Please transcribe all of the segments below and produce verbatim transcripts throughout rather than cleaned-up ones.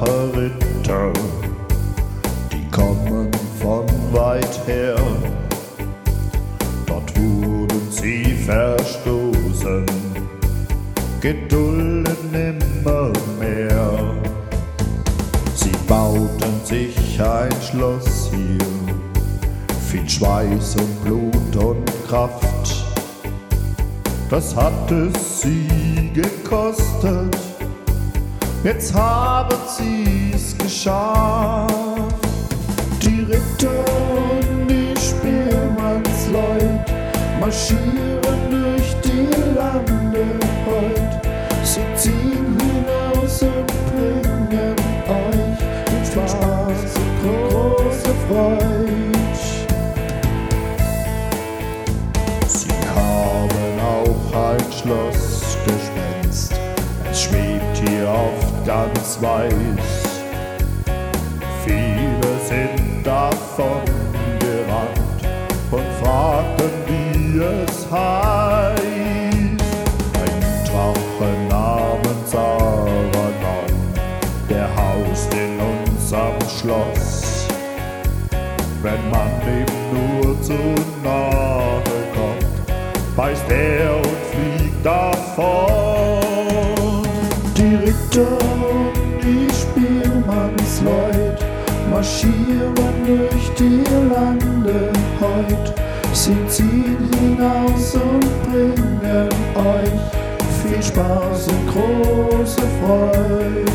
tapfere Ritter, die kommen von weit her. Dort wurden sie verstoßen, gedulden nimmer mehr. Sie bauten sich ein Schloss hier, viel Schweiß und Blut und Kraft. Das hat es sie gekostet, jetzt haben sie's geschafft. Die Ritter und die Spielmannsleut marschieren durch die Lande heut. Sie ziehen hinaus und bringen euch den Spaß und große Freude. Sie haben auch ein Schlossgespenst, es schwebt hier oft ganz weiß. Viele sind davon gerannt und fragten, wie es heißt. Ein Drache namens Aragon, der haust in unserem Schloss. Wenn man ihm nur zu nahe kommt, beißt er und fliegt davon. Die Ritter und die Spielmannsleut marschieren durch die Lande heut. Sie ziehen hinaus und bringen euch viel Spaß und große Freude.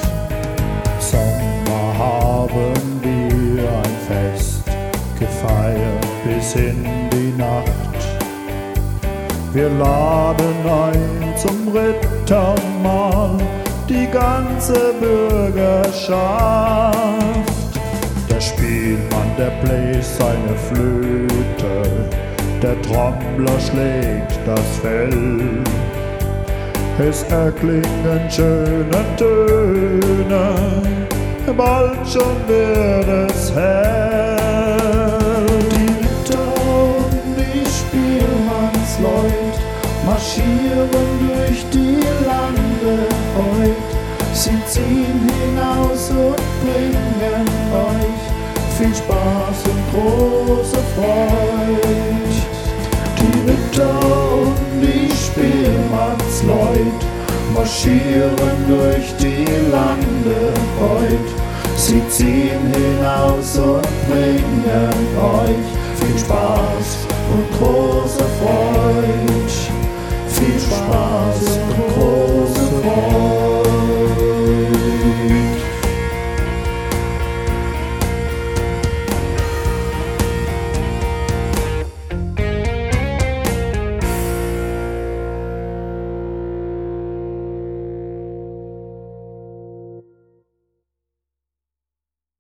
Sommer haben wir ein Fest gefeiert bis in die Nacht. Wir laden ein zum Rittermahl die ganze Bürgerschaft. Der Spielmann, der bläst seine Flöte, der Trommler schlägt das Fell. Es erklingen schöne Töne, bald schon wird es hell. Die Ritter und die Spielmannsleut marschieren durch die Lande heut. Sie ziehen hinaus und bringen euch viel Spaß und große Freude. Die Ritter und die Spielmannsleut marschieren durch die Lande heut. Sie ziehen hinaus und bringen euch viel Spaß und große Freude. Viel Spaß